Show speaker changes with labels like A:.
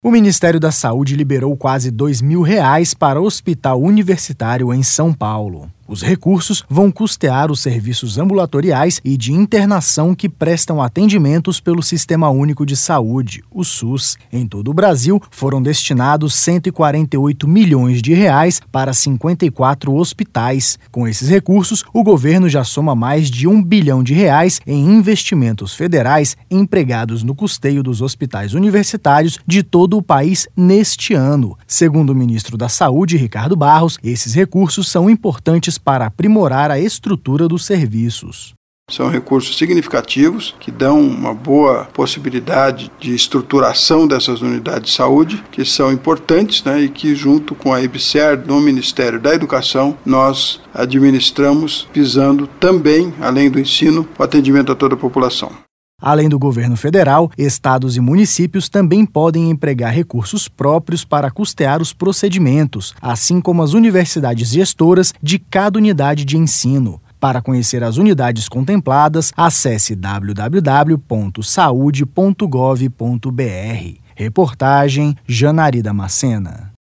A: O Ministério da Saúde liberou quase R$2.000 para o Hospital Universitário em São Paulo. Os recursos vão custear os serviços ambulatoriais e de internação que prestam atendimentos pelo Sistema Único de Saúde, o SUS. Em todo o Brasil, foram destinados R$148 milhões para 54 hospitais. Com esses recursos, o governo já soma mais de R$1 bilhão em investimentos federais empregados no custeio dos hospitais universitários de todo o país neste ano. Segundo o ministro da Saúde, Ricardo Barros, esses recursos são importantes para aprimorar a estrutura dos serviços.
B: São recursos significativos que dão uma boa possibilidade de estruturação dessas unidades de saúde, que são importantes, e que junto com a EBSER, no Ministério da Educação, nós administramos visando também, além do ensino, o atendimento a toda a população.
A: Além do governo federal, estados e municípios também podem empregar recursos próprios para custear os procedimentos, assim como as universidades gestoras de cada unidade de ensino. Para conhecer as unidades contempladas, acesse www.saude.gov.br. Reportagem Janari Damascena.